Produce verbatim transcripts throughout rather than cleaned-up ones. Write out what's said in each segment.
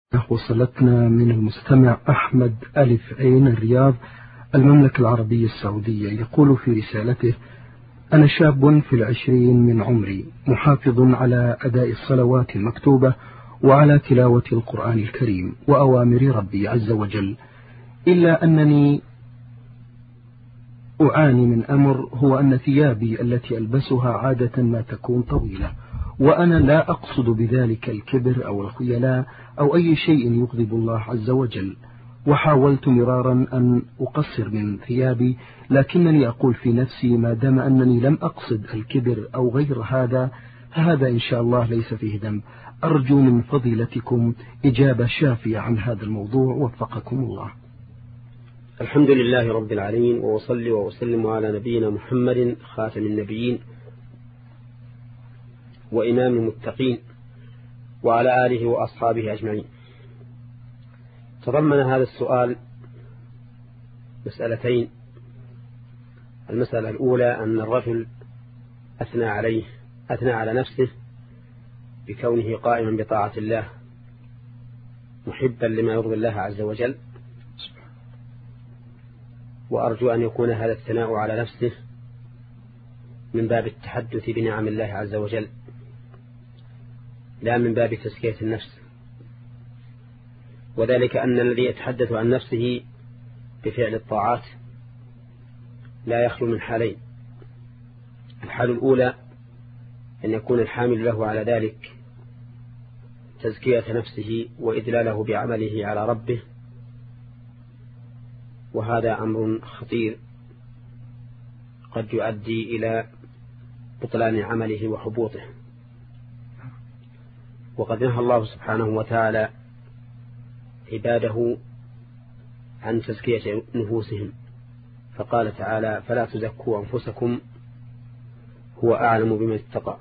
وصلتنا من المستمع أحمد ألف عين الرياض المملكة العربية السعودية، يقول في رسالته: أنا شاب في العشرين من عمري، محافظ على أداء الصلوات المكتوبة وعلى تلاوة القرآن الكريم وأوامر ربي عز وجل، إلا أنني أعاني من أمر، هو أن ثيابي التي ألبسها عادة ما تكون طويلة، وأنا لا أقصد بذلك الكبر أو الخيلاء أو أي شيء يغضب الله عز وجل، وحاولت مرارا أن أقصر من ثيابي، لكنني أقول في نفسي ما دام أنني لم أقصد الكبر أو غير هذا فهذا إن شاء الله ليس فيه ذنب. أرجو من فضيلتكم إجابة شافية عن هذا الموضوع، وفقكم الله. الحمد لله رب العالمين، وأصلي وأسلم على نبينا محمد خاتم النبيين وإمام المتقين وعلى آله وأصحابه أجمعين. تضمن هذا السؤال مسألتين. المسألة الأولى أن الرجل أثنى عليه أثنى على نفسه بكونه قائما بطاعة الله محبا لما يرضي الله عز وجل، وأرجو أن يكون هذا الثناء على نفسه من باب التحدث بنعم الله عز وجل، لا من باب تزكية النفس، وذلك أن الذي يتحدث عن نفسه بفعل الطاعات لا يخلو من حالين. الحال الأولى أن يكون الحامل له على ذلك تزكية نفسه وإدلاله بعمله على ربه، وهذا أمر خطير قد يؤدي إلى بطلان عمله وحبوطه. وقد نهى الله سبحانه وتعالى عباده عن تزكية نفوسهم، فقال تعالى: فلا تزكوا أنفسكم هو أعلم بمن اتقى.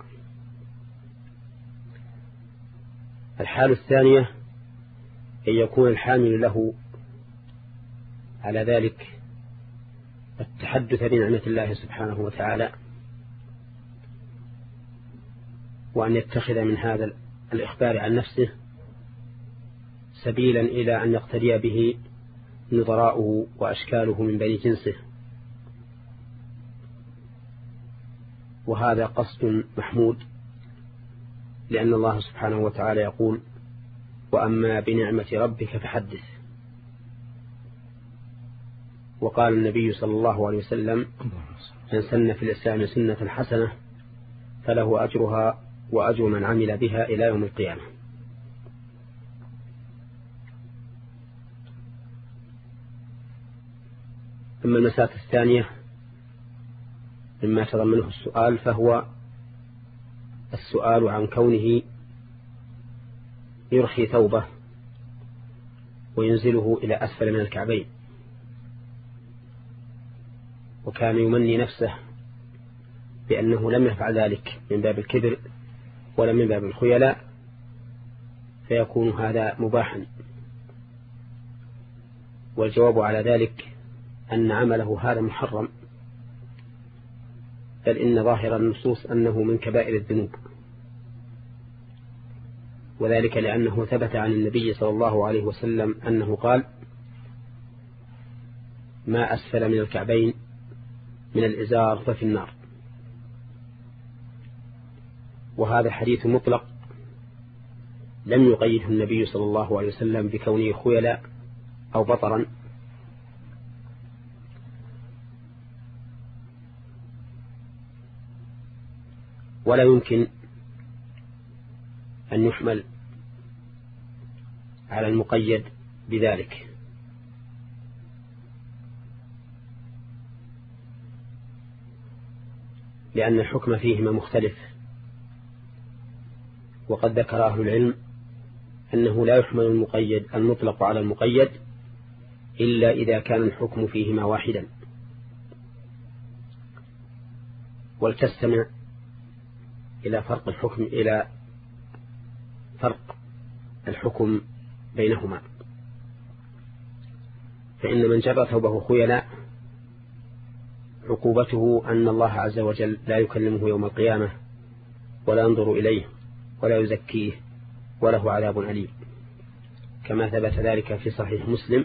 الحال الثانية أن يكون الحامل له على ذلك التحدث بنعمة الله سبحانه وتعالى، وأن يتخذ من هذا الإخبار عن نفسه سبيلا إلى أن يقتدي به نظراؤه وأشكاله من بني جنسه، وهذا قصد محمود، لأن الله سبحانه وتعالى يقول: وأما بنعمة ربك فحدث. وقال النبي صلى الله عليه وسلم: من سن في الإسلام سنة حسنة فله أجرها وأجر من عمل بها إلى يوم القيامة. أما المسألة الثانية مما تضمنه السؤال، فهو السؤال عن كونه يرخي ثوبه وينزله إلى أسفل من الكعبين، وكان يمني نفسه بأنه لم يفعل ذلك من باب الكبر ولا من باب الخيلاء، فيكون هذا مباحا. والجواب على ذلك أن عمله هذا محرم، بل إن ظاهر النصوص أنه من كبائر الذنوب، وذلك لأنه ثبت عن النبي صلى الله عليه وسلم أنه قال: ما أسفل من الكعبين من الإزار ففي النار. وهذا حديث مطلق لم يقيده النبي صلى الله عليه وسلم بكونه خيلاء أو بطرا، ولا يمكن أن يحمل على المقيد بذلك، لأن الحكم فيهما مختلف. وقد ذكر أهل العلم أنه لا يحمل المقيد المطلق على المقيد إلا إذا كان الحكم فيهما واحدا. ولتستمع إلى فرق الحكم إلى فرق الحكم بينهما. فإن من جر ثوبه خيلاء عقوبته أن الله عز وجل لا يكلمه يوم القيامة ولا ينظر إليه ولا يزكيه وله عذاب أليم. كما ثبت ذلك في صحيح مسلم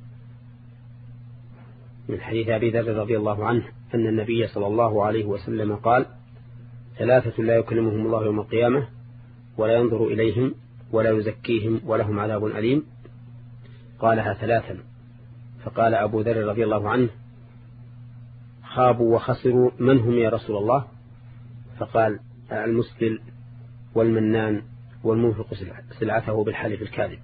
من حديث أبي ذر رضي الله عنه أن النبي صلى الله عليه وسلم قال: ثلاثة لا يكلمهم الله يوم القيامة ولا ينظر إليهم ولا يزكيهم ولهم عذاب أليم. قالها ثلاثا، فقال أبو ذر رضي الله عنه: خابوا وخسروا، من هم يا رسول الله؟ فقال: المسبل والمنان والمنفق سلعته بالحلف الكاذب.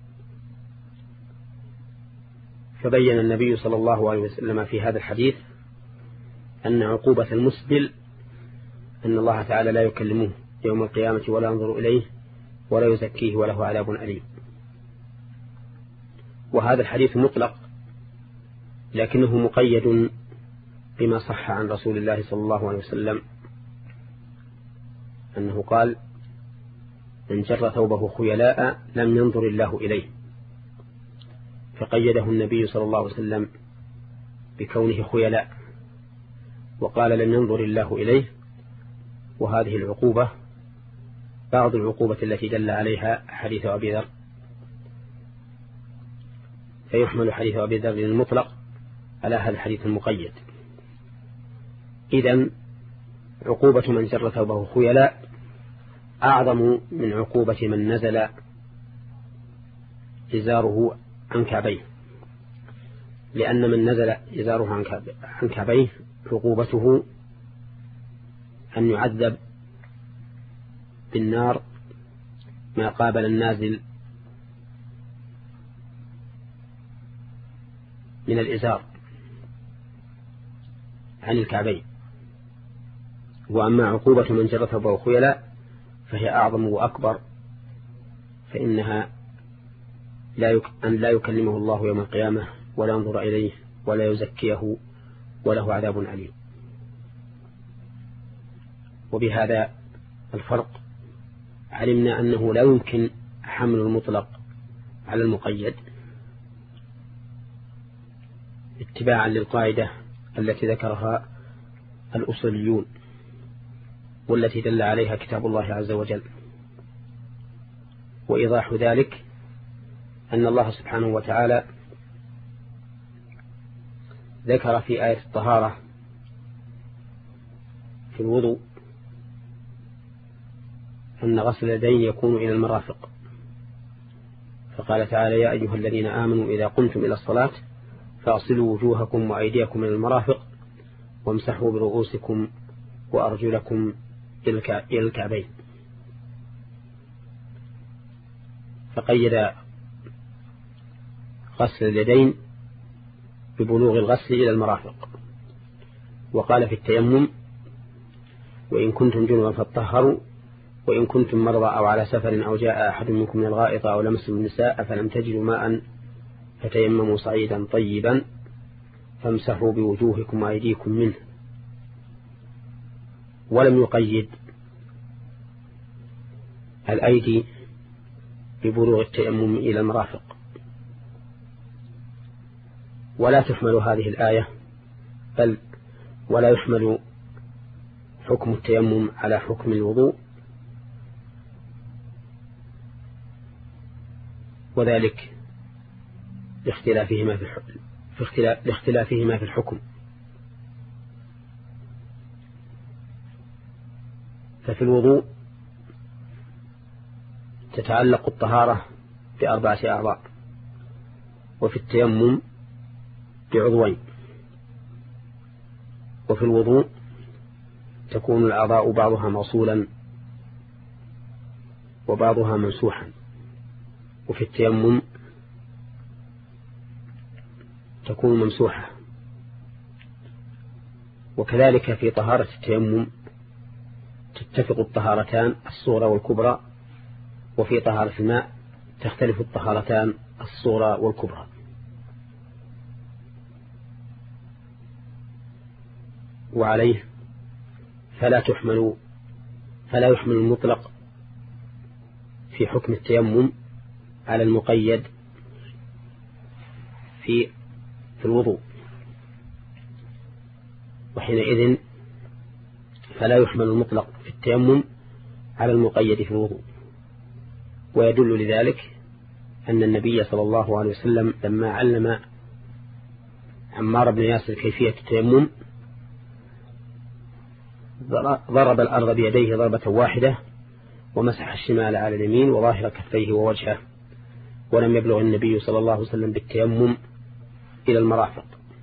فبين النبي صلى الله عليه وسلم في هذا الحديث أن عقوبة المسبل أن الله تعالى لا يكلمه يوم القيامة ولا ينظر إليه ولا يزكيه وله عذاب أليم. وهذا الحديث مطلق لكنه مقيد بما صح عن رسول الله صلى الله عليه وسلم أنه قال: من جر ثوبه خيلاء لم ينظر الله إليه، فقيده النبي صلى الله عليه وسلم بكونه خيلاء، وقال: لم ينظر الله إليه. وهذه العقوبة بعض العقوبة التي دل عليها حديث أبي ذر، فيحمل حديث أبي ذر المطلق على هذا الحديث المقيد. إذن عقوبة من جر ثوبه خيلاء أعظم من عقوبة من نزل إزاره عن كعبيه، لأن من نزل إزاره عن كعبيه عقوبته أن يعذب بالنار ما قابل النازل من الإزار عن الكعبين. وأما عقوبة من جر ثوبه خيلاء فهي أعظم وأكبر، فإنها لا يك... أن لا يكلمه الله يوم القيامة ولا ينظر إليه ولا يزكيه وله عذاب أليم. وبهذا الفرق علمنا أنه لا يمكن حمل المطلق على المقيد اتباعا للقاعدة التي ذكرها الأصوليون والتي دل عليها كتاب الله عز وجل. وإيضاح ذلك أن الله سبحانه وتعالى ذكر في آية الطهارة في الوضوء أن غسل اليدين يكون إلى المرافق، فقال تعالى: يا أيها الذين آمنوا إذا قمتم إلى الصلاة فاغسلوا وجوهكم وأيديكم إلى المرافق وامسحوا برؤوسكم وأرجلكم إلى الكعبين. فقيد غسل اليدين ببلوغ الغسل إلى المرافق. وقال في التيمم: وإن كنتم جنبا فاطهروا وإن كنتم مرضى أو على سفر أو جاء أحد منكم من الغائط أو لمستم النساء فلم تجدوا ماء فتيمموا صعيدا طيبا فامسحوا بوجوهكم وأيديكم منه. ولم يقيد الأيدي ببلوغ التيمم إلى المرافق. ولا تحمل هذه الآية بل ولا يحمل حكم التيمم على حكم الوضوء، وذلك لاختلافهما في الحكم في اختلاف لاختلافهما في الحكم. ففي الوضوء تتعلق الطهارة بأربعة أعضاء، وفي التيمم بعضوين. وفي الوضوء تكون الأعضاء بعضها موصولا وبعضها ممسوحا، وفي التيمم تكون ممسوحة. وكذلك في طهارة التيمم تتفق الطهارتان الصغرى والكبرى، وفي طهارة الماء تختلف الطهارتان الصغرى والكبرى. وعليه فلا تحمل فلا يحمل المطلق في حكم التيمم على المقيد في في الوضوء، وحينئذ فلا يحمل المطلق في التيمم على المقيد في الوضوء. ويدل لذلك أن النبي صلى الله عليه وسلم لما علم عمار بن ياسر كيفية التيمم ضرب الأرض بيديه ضربة واحدة ومسح الشمال على اليمين وظاهر كفيه ووجهه، ولم يبلغ النبي صلى الله عليه وسلم بالتيمم إلى المرافق.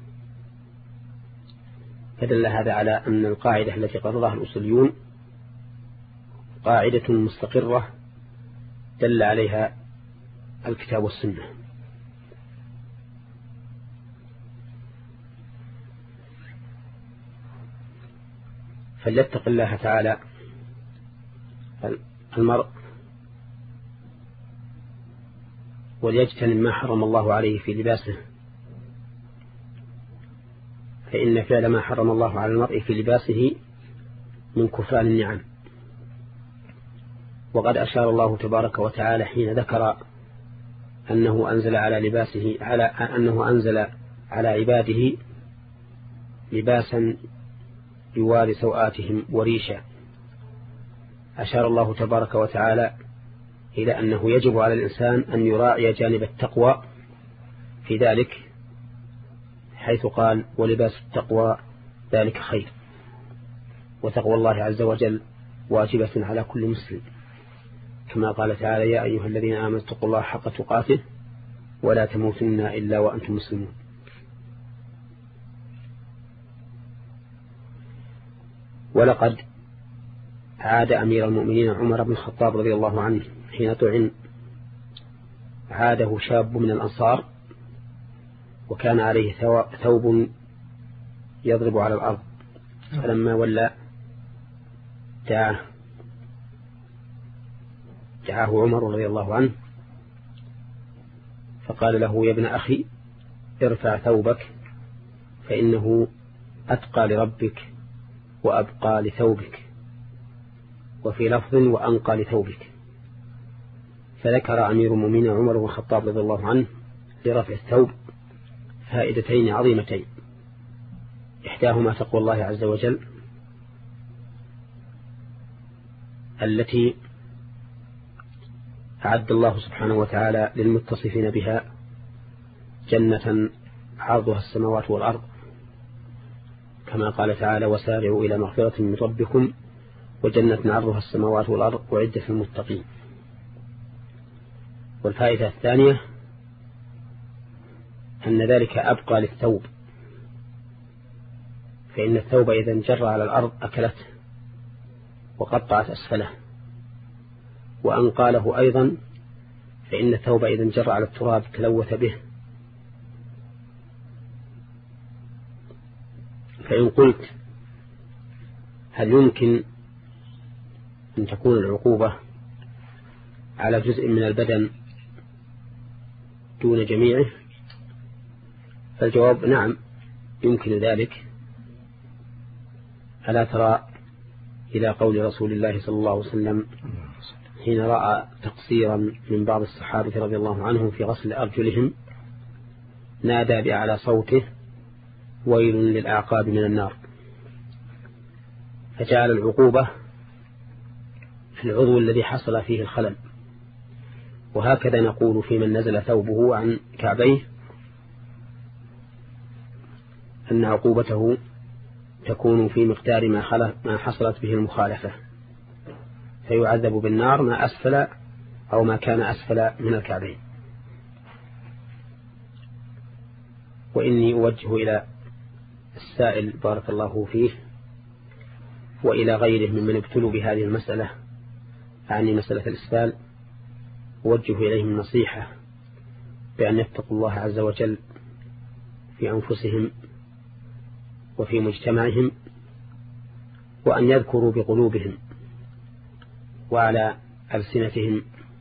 فدل هذا على أن القاعدة التي قررها الأصوليون قاعدة مستقرة دل عليها الكتاب والسنة. فليتق الله تعالى المرء وليجتنب ما حرم الله عليه في لباسه، فإن فعل ما حرم الله على المرء في لباسه من كفران النعم. وقد أشار الله تبارك وتعالى حين ذكر أنه أنزل على لباسه على أنه أنزل على عباده لباسا يواري سوآتهم وريشا، أشار الله تبارك وتعالى إلى أنه يجب على الإنسان أن يراعي جانب التقوى في ذلك، حيث قال ولباس التقوى ذلك خير، وتقوى الله عز وجل واجبة على كل مسلم، كما قال تعالى يا أيها الذين آمنوا اتقوا الله حق تقاته ولا تموتن إلا وأنتم مسلمون. ولقد عاد أمير المؤمنين عمر بن الخطاب رضي الله عنه حين طعن، عاده شاب من الأنصار وكان عليه ثوب يضرب على الأرض، فلما ولى دعاه دعاه عمر رضي الله عنه فقال له يا ابن أخي ارفع ثوبك فإنه أتقى لربك وأبقى لثوبك، وفي لفظ وأنقى لثوبك. فذكر أمير المؤمنين عمر بن الخطاب رضي الله عنه لرفع الثوب فائدتين عظيمتين، إحداهما تقوى الله عز وجل التي أعد الله سبحانه وتعالى للمتصفين بها جنة عرضها السماوات والأرض، كما قال تعالى وسارعوا إلى مغفرة من ربكم وجنة عرضها السماوات والأرض وعدة المتقين. والفائدة الثانية أن ذلك أبقى للثوب، فإن الثوب إذا انجر على الأرض أكلته وقطعت أسفله، وأنقى له أيضا فإن الثوب إذا انجر على التراب تلوث به. فإن قلت هل يمكن أن تكون العقوبة على جزء من البدن دون جميعه؟ فالجواب نعم يمكن ذلك. ألا ترى إلى قول رسول الله صلى الله عليه وسلم حين رأى تقصيرا من بعض الصحابة رضي الله عنهم في غسل أرجلهم نادى بأعلى صوته ويل للأعقاب من النار، فجعل العقوبة في العضو الذي حصل فيه الخلل. وهكذا نقول في من نزل ثوبه عن كعبيه أن عقوبته تكون في مقدار ما, ما حصلت به المخالفة، فيعذب بالنار ما أسفل أو ما كان أسفل من الكعبين. وإني أوجه إلى السائل بارك الله فيه وإلى غيره ممن ابتلوا بهذه المسألة، يعني مسألة الإسفال، أوجه إليهم النصيحة بأن يتقوا الله عز وجل في أنفسهم وفي مجتمعهم، وأن يذكروا بقلوبهم وعلى ألسنتهم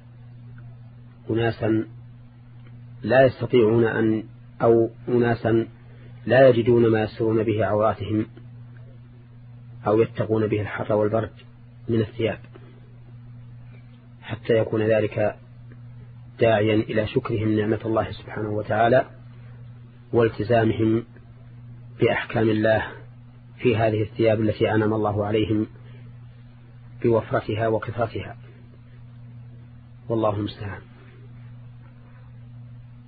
أناسا لا يستطيعون أن أو أناسا لا يجدون ما يسرون به عوراتهم أو يتقون به الحر والبرد من الثياب، حتى يكون ذلك داعيا إلى شكرهم نعمة الله سبحانه وتعالى والتزامهم بأحكام الله في هذه الثياب التي أنعم الله عليهم بوفرتها وكثرتها، والله المستعان.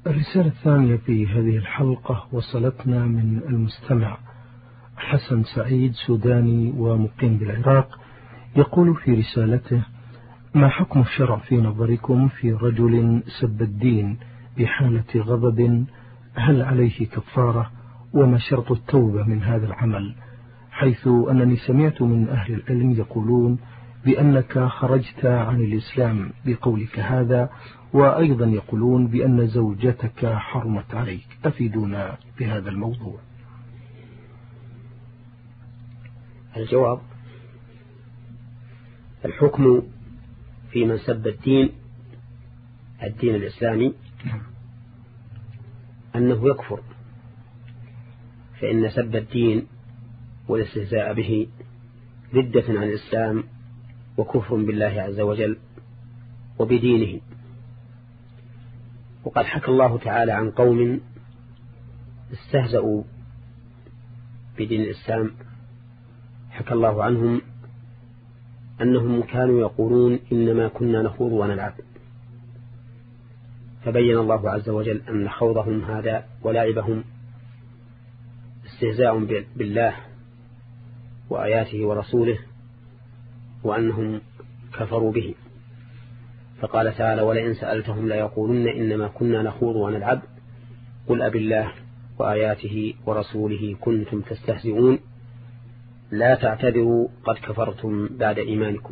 الرسالة الثانية في هذه الحلقة وصلتنا من المستمع حسن سعيد، سوداني ومقيم بالعراق. يقول في رسالته: ما حكم الشرع في نظركم في رجل سب الدين بحالة غضب؟ هل عليه كفارة؟ وما شرط التوبة من هذا العمل؟ حيث أنني سمعت من أهل العلم يقولون بأنك خرجت عن الإسلام بقولك هذا، وأيضا يقولون بأن زوجتك حرمت عليك. أفيدونا بهذا الموضوع. الجواب: الحكم في من سب الدين الدين الإسلامي أنه يكفر، فإن سب الدين والاستهزاء به ردة عن الإسلام وكفر بالله عز وجل وبدينه. وقد حكى الله تعالى عن قوم استهزأوا بدين الإسلام، حكى الله عنهم أنهم كانوا يقولون إنما كنا نخوض ونلعب، فبين الله عز وجل أن خوضهم هذا ولعبهم استهزاء بالله وآياته ورسوله، وأنهم كفروا به. فقال تعالى: ولئن سألتهم ليقولن إنما كنا نخوض ونلعب قل أب الله وآياته ورسوله كنتم تستهزئون لا تعتذروا قد كفرتم بعد إيمانكم.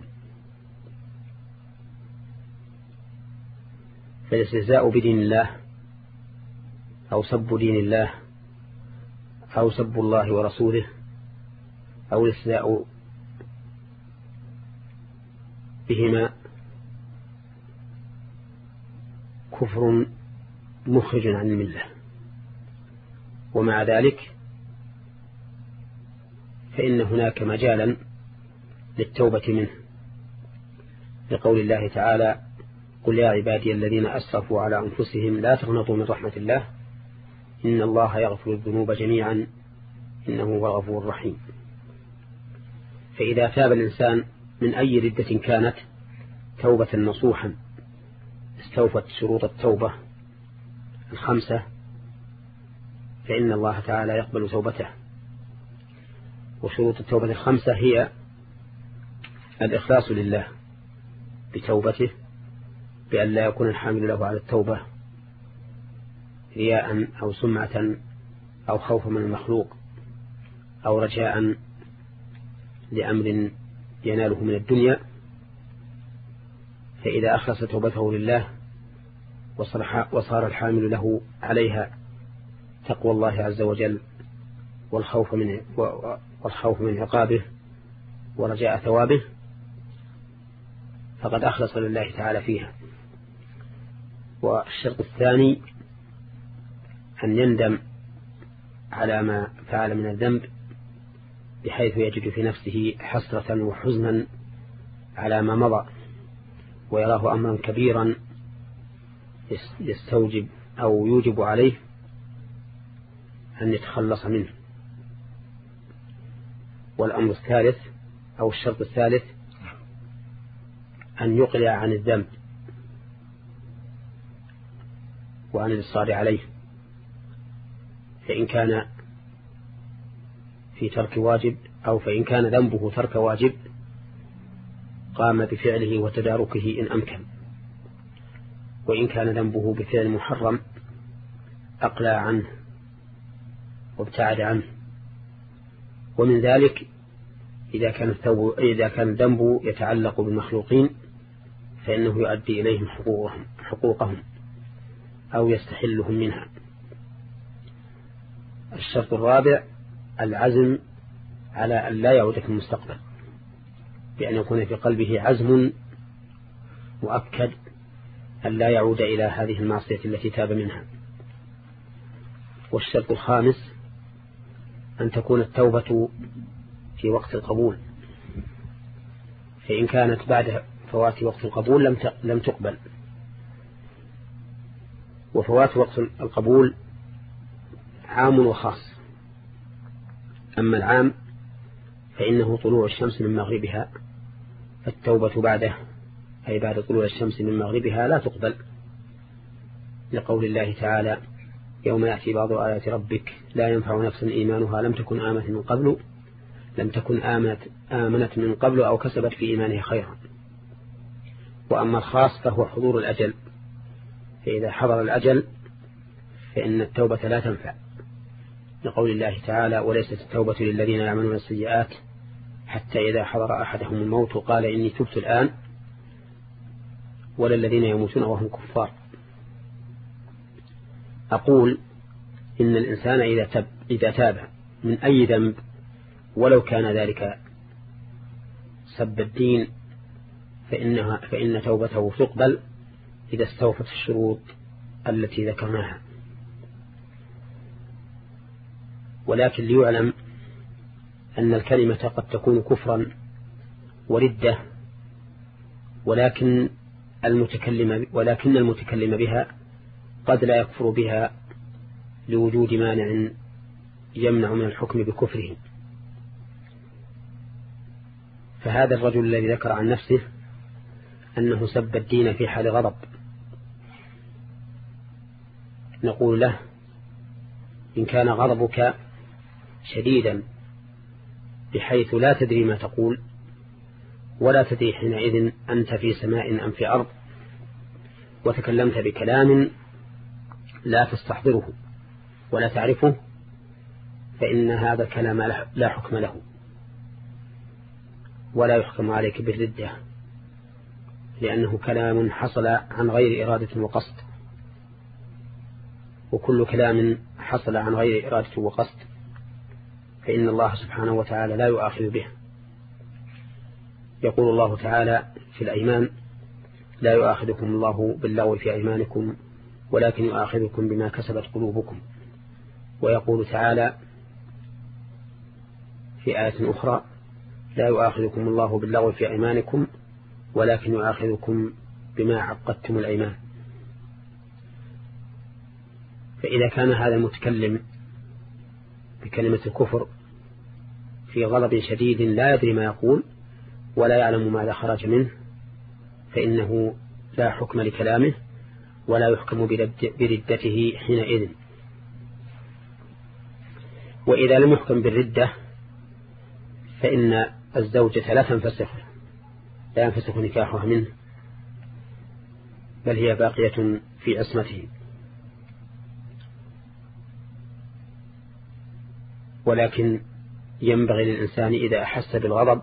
فالاستهزاء بدين الله أو سب دين الله أو سب الله ورسوله أو الاستهزاء بهما كفر مخرج عن الملة، ومع ذلك فإن هناك مجالا للتوبة منه، لقول الله تعالى: قل يا عبادي الذين أسرفوا على أنفسهم لا تقنطوا من رحمة الله إن الله يغفر الذنوب جميعا إنه هو الغفور الرحيم. فإذا تاب الإنسان من أي ردة كانت توبة نصوحا استوفت شروط التوبة الخمسة، فإن الله تعالى يقبل توبته. وشروط التوبة الخمسة هي الإخلاص لله بتوبته، بأن لا يكون الحامل له على التوبة رياء أو سمعة أو خوف من المخلوق أو رجاء لأمر يناله من الدنيا. فإذا أخلص توبته لله وصار الحامل له عليها تقوى الله عز وجل والخوف من والخوف من عقابه ورجاء ثوابه، فقد أخلص لله تعالى فيها. والشرط الثاني أن يندم على ما فعل من الذنب، بحيث يجد في نفسه حسرة وحزنا على ما مضى، ويراه أمرا كبيرا يستوجب أو يوجب عليه أن يتخلص منه. والأمر الثالث أو الشرط الثالث أن يقلع عن الذنب وعن الإصرار عليه، فإن كان في ترك واجب أو فإن كان ذنبه ترك واجب قام بفعله وتداركه إن أمكن، وإن كان ذنبه بفعل محرم أقلع عنه وابتعد عنه. ومن ذلك إذا كان الثوب إذا كان الذنب يتعلق بالمخلوقين فإنه يؤدي إليهم حقوقهم, حقوقهم أو يستحلهم منها. الشرط الرابع العزم على أن لا يعود في المستقبل، بأن يكون في قلبه عزم مؤكد أن لا يعود إلى هذه المعصية التي تاب منها. والشرط الخامس أن تكون التوبة في وقت القبول، فإن كانت بعد فوات وقت القبول لم لم تقبل. وفوات وقت القبول عام وخاص. أما العام فإنه طلوع الشمس من مغربها، فالتوبة بعده أي بعد طلوع الشمس من مغربها لا تقبل، لقول الله تعالى يوم يأتي بعض آيات ربك لا ينفع نفسا إيمانها لم تكن آمنت من قبل لم تكن آمنت, آمنت من قبل أو كسبت في إيمانها خيرا. وأما الخاص فهو حضور الأجل، فإذا حضر الأجل فإن التوبة لا تنفع، لقول الله تعالى وليست التوبة للذين يعملون السيئات حتى إذا حضر أحدهم الموت قال إني تبت الآن ولا الذين يموتون وهم كفار. أقول إن الإنسان إذا تاب, إذا تاب من أي ذنب ولو كان ذلك سب الدين فإنها فإن توبته تقبل إذا استوفت الشروط التي ذكرناها. ولكن ليعلم أن الكلمة قد تكون كفرا وردة، ولكن المتكلم ولكن المتكلم بها قد لا يكفر بها لوجود مانع يمنع من الحكم بكفره. فهذا الرجل الذي ذكر عن نفسه أنه سب الدين في حال غضب، نقول له إن كان غضبك شديدا بحيث لا تدري ما تقول ولا تدري حينئذ أنت في سماء أم في أرض وتكلمت بكلام لا تستحضره ولا تعرفه، فإن هذا الكلام لا حكم له ولا يحكم عليك بالردة، لأنه كلام حصل عن غير إرادة وقصد، وكل كلام حصل عن غير إرادة وقصد فإن الله سبحانه وتعالى لا يؤاخذ به. يقول الله تعالى في الأيمان لا يؤاخذكم الله باللغو في أيمانكم ولكن يؤاخذكم بما كسبت قلوبكم. ويقول تعالى في آية أخرى لا يؤاخذكم الله باللغو في أيمانكم ولكن يؤاخذكم بما عقدتم الأيمان. فإذا كان هذا المتكلم بكلمة الكفر في غضب شديد لا يدري ما يقول ولا يعلم ماذا خرج منه فإنه لا حكم لكلامه ولا يحكم بردته حينئذ. وإذا لم يحكم بالردة فإن الزوجة لا تنفسخ لا ينفسخ نكاحها منه بل هي باقية في عصمته. ولكن ينبغي للإنسان إذا أحس بالغضب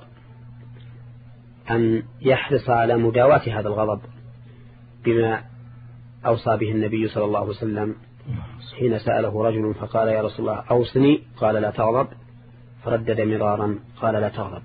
أن يحرص على مداواة هذا الغضب بما أوصى به النبي صلى الله عليه وسلم حين سأله رجل فقال يا رسول الله أوصني قال لا تغضب، فردد مرارا قال لا تغضب.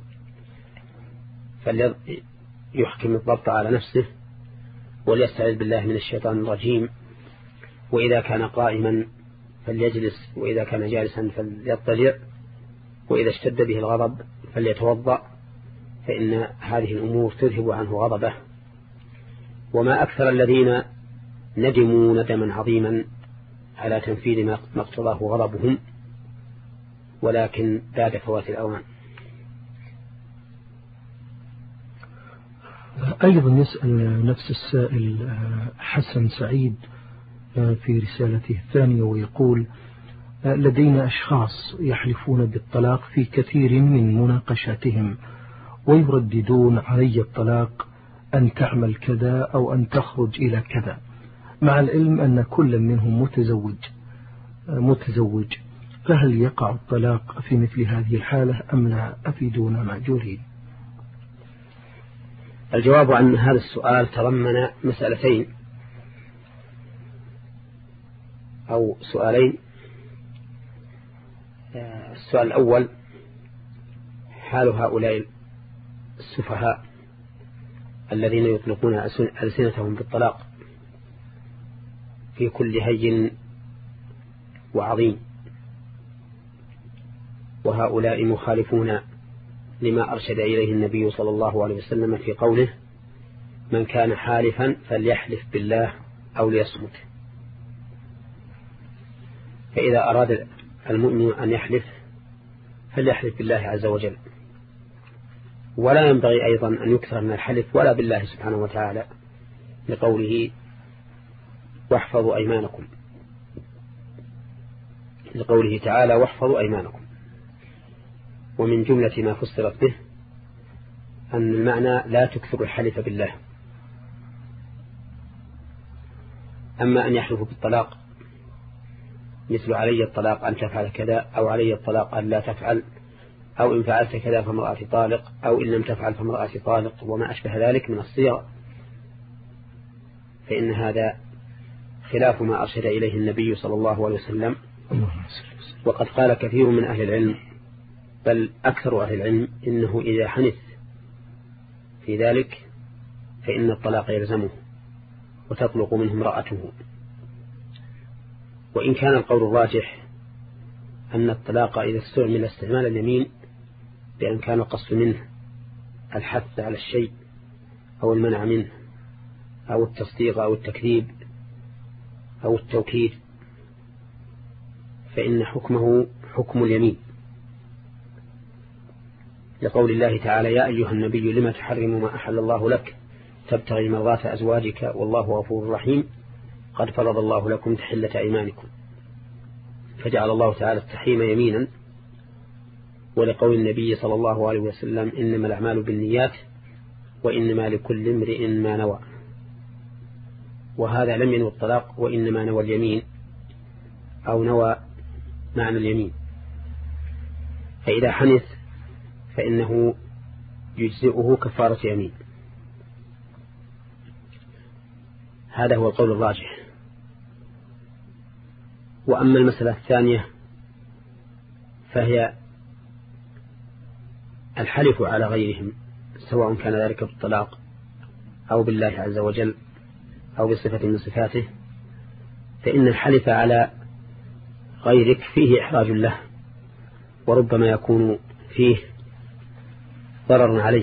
فليحكم الضبط على نفسه وليستعذ بالله من الشيطان الرجيم، وإذا كان قائما فليجلس، وإذا كان جالسا فليضطجع، وإذا اشتد به الغضب فليتوضأ، فإن هذه الأمور تذهب عنه غضبه. وما أكثر الذين ندموا ندما عظيما على تنفيذ ما اقتضاه غضبهم ولكن بعد فوات الأوان. أيضا يسأل نفس السائل حسن سعيد في رسالته الثانية ويقول لدينا أشخاص يحلفون بالطلاق في كثير من مناقشاتهم ويرددون علي الطلاق أن تعمل كذا أو أن تخرج إلى كذا، مع العلم أن كل منهم متزوج متزوج فهل يقع الطلاق في مثل هذه الحالة أم لا؟ أفيدونا مأجورين. الجواب عن هذا السؤال تضمن مسألتين أو سؤالين. السؤال الأول حال هؤلاء السفهاء الذين يطلقون ألسنتهم بالطلاق في كل هين وعظيم، وهؤلاء مخالفون لما أرشد إليه النبي صلى الله عليه وسلم في قوله من كان حالفا فليحلف بالله أو ليصمت. فإذا أراد المؤمن أن يحلف فليحلف بالله عز وجل، ولا ينبغي أيضا أن يكثر من الحلف ولا بالله سبحانه وتعالى، لقوله واحفظوا أيمانكم، لقوله تعالى واحفظوا أيمانكم. ومن جملة ما فسرت به أن المعنى لا تكثر الحلف بالله. أما أن يحلفوا بالطلاق مثل علي الطلاق أن تفعل كذا، أو علي الطلاق أن لا تفعل، أو إن فعلت كذا فامرأتي طالق، أو إن لم تفعل فامرأتي طالق، وما أشبه ذلك من الصيغ، فإن هذا خلاف ما أرشد إليه النبي صلى الله عليه وسلم. وقد قال كثير من أهل العلم، بل أكثر أهل العلم، إنه إذا حنث في ذلك فإن الطلاق يلزمه وتطلق منه امرأته. وإن كان القول الراجح أن الطلاق إذا استعمل استعمال اليمين بأن كان القصد منه الحث على الشيء أو المنع منه أو التصديق أو التكذيب أو التوكيد، فإن حكمه حكم اليمين، لقول الله تعالى يا أيها النبي لما تحرم ما أحل الله لك تبتغي مرضات أزواجك والله غفور رحيم قد فرض الله لكم تحلة أيمانكم، فجعل الله تعالى التحريم يمينا. ولقول النبي صلى الله عليه وسلم إنما الأعمال بالنيات وإنما لكل امرئ ما نوى، وهذا لم ينوى الطلاق وإنما نوى اليمين أو نوى معنى اليمين. فإذا حنث فإنه يجزئه كفارة يمين. هذا هو القول الراجح. وأما المسألة الثانية فهي الحلف على غيرهم، سواء كان ذلك بالطلاق أو بالله عز وجل أو بصفة من صفاته، فإن الحلف على غيرك فيه إحراج له، وربما يكون فيه ضرر عليه،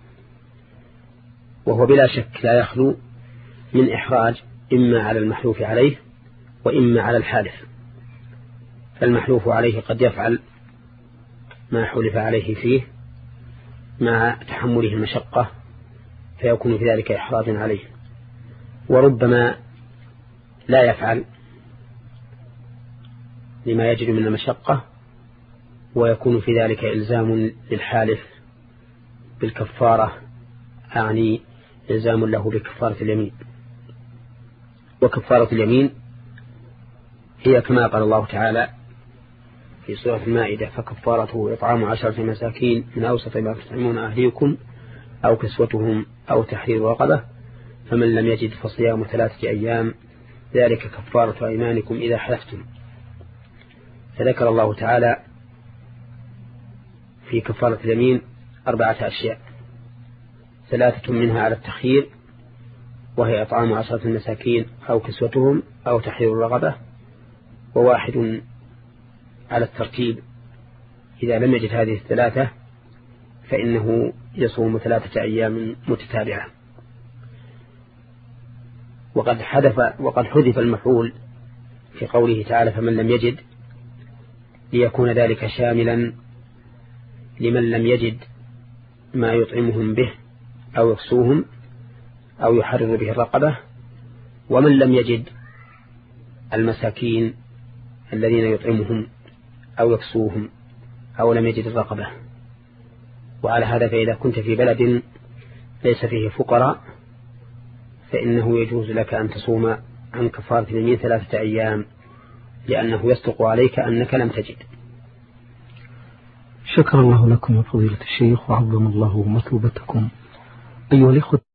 وهو بلا شك لا يخلو من إحراج إما على المحلوف عليه وإما على الحالف. فالمحلوف عليه قد يفعل ما حلف عليه فيه مع تحمله المشقة فيكون في ذلك إحراج عليه، وربما لا يفعل لما يجد من المشقة ويكون في ذلك إلزام للحالف بالكفارة، أعني إلزام له بكفارة اليمين. وكفارة اليمين هي كما قال الله تعالى في سورة المائدة فكفارته إطعام عشرة مساكين من أوسط ما تطعمون أهليكم أو كسوتهم أو تحرير رقبة فمن لم يجد فصيام ثلاثة أيام ذلك كفارة أيمانكم إذا حلفتم. فذكر الله تعالى في كفارة اليمين أربعة أشياء، ثلاثة منها على التخيير وهي إطعام عشرة مساكين أو كسوتهم أو تحرير رقبة، وواحد على الترتيب إذا لم يجد هذه الثلاثة فإنه يصوم ثلاثة أيام متتابعة. وقد حذف وقد حذف المفعول في قوله تعالى فمن لم يجد ليكون ذلك شاملا لمن لم يجد ما يطعمهم به أو يكسوهم أو يحرر به الرقبة، ومن لم يجد المساكين الذين يطعمهم أو يكسوهم أو لم يجد الرقبة. وعلى هذا فإذا كنت في بلد ليس فيه فقراء فإنه يجوز لك أن تصوم عن كفارة اليمين ثلاثة أيام، لأنه يصدق عليك أنك لم تجد. شكر الله لكم يا فضيلة الشيخ وعظم الله مثوبتكم. أيها الإخوة.